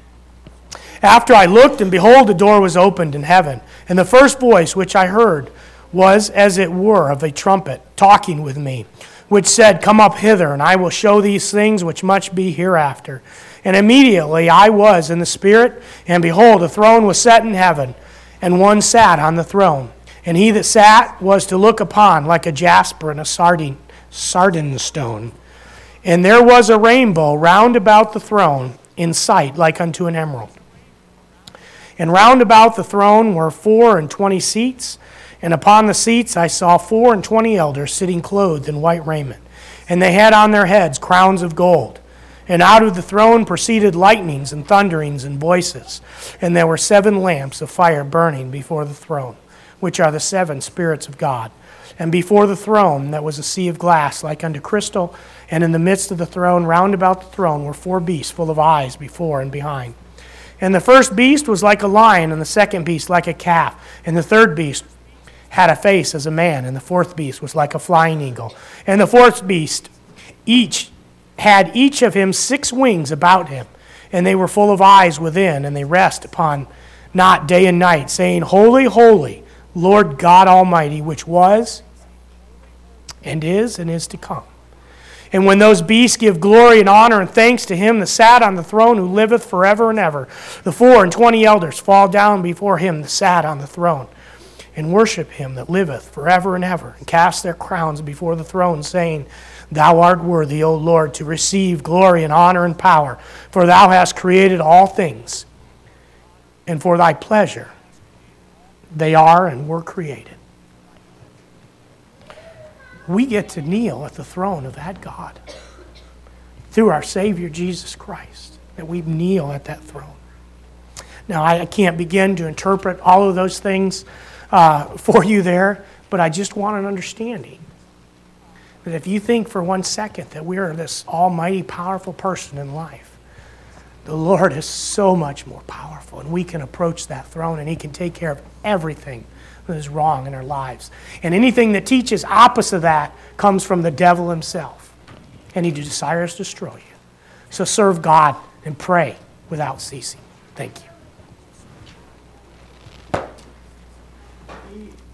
After I looked, and behold, the door was opened in heaven. And the first voice which I heard was as it were of a trumpet, talking with me, which said, Come up hither, and I will show these things which must be hereafter. And immediately I was in the Spirit, and behold, a throne was set in heaven, and one sat on the throne. And he that sat was to look upon like a jasper and a sardine stone. And there was a rainbow round about the throne in sight, like unto an emerald. And round about the throne were 24 seats, and upon the seats I saw 24 elders sitting clothed in white raiment. And they had on their heads crowns of gold. And out of the throne proceeded lightnings and thunderings and voices. And there were 7 lamps of fire burning before the throne, which are the 7 spirits of God. And before the throne that was a sea of glass like unto crystal, and in the midst of the throne, round about the throne, were 4 beasts full of eyes before and behind. And the first beast was like a lion, and the second beast like a calf, and the third beast had a face as a man, and the fourth beast was like a flying eagle. And the fourth beast had each of him 6 wings about him, and they were full of eyes within, and they rest upon not day and night, saying, Holy, holy, Lord God Almighty, which was, and is to come. And when those beasts give glory and honor and thanks to him that sat on the throne, who liveth forever and ever, the 24 elders fall down before him that sat on the throne, and worship him that liveth forever and ever, and cast their crowns before the throne, saying, Thou art worthy, O Lord, to receive glory and honor and power, for thou hast created all things, and for thy pleasure they are and were created. We get to kneel at the throne of that God through our Savior Jesus Christ, that we kneel at that throne. Now, I can't begin to interpret all of those things for you there, but I just want an understanding that if you think for 1 second that we are this almighty, powerful person in life, the Lord is so much more powerful, and we can approach that throne, and he can take care of everything that is wrong in our lives. And anything that teaches opposite of that comes from the devil himself. and he desires to destroy you. So serve God and pray without ceasing. Thank you.